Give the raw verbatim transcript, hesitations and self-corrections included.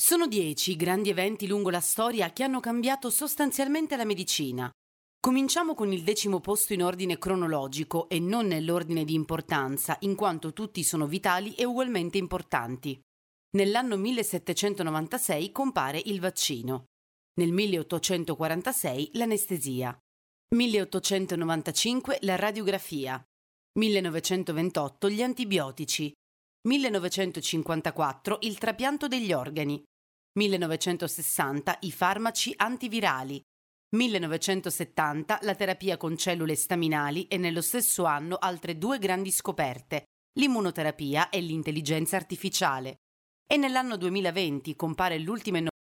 Sono dieci i grandi eventi lungo la storia che hanno cambiato sostanzialmente la medicina. Cominciamo con il decimo posto in ordine cronologico e non nell'ordine di importanza, in quanto tutti sono vitali e ugualmente importanti. Nell'anno millesettecentonovantasei compare il vaccino. Nel milleottocentoquarantasei l'anestesia. milleottocentonovantacinque la radiografia. millenovecentoventotto gli antibiotici. millenovecentocinquantaquattro il trapianto degli organi. millenovecentosessanta i farmaci antivirali. millenovecentosettanta la terapia con cellule staminali e nello stesso anno altre due grandi scoperte, l'immunoterapia e l'intelligenza artificiale. E nell'anno duemilaventi compare l'ultima innovazione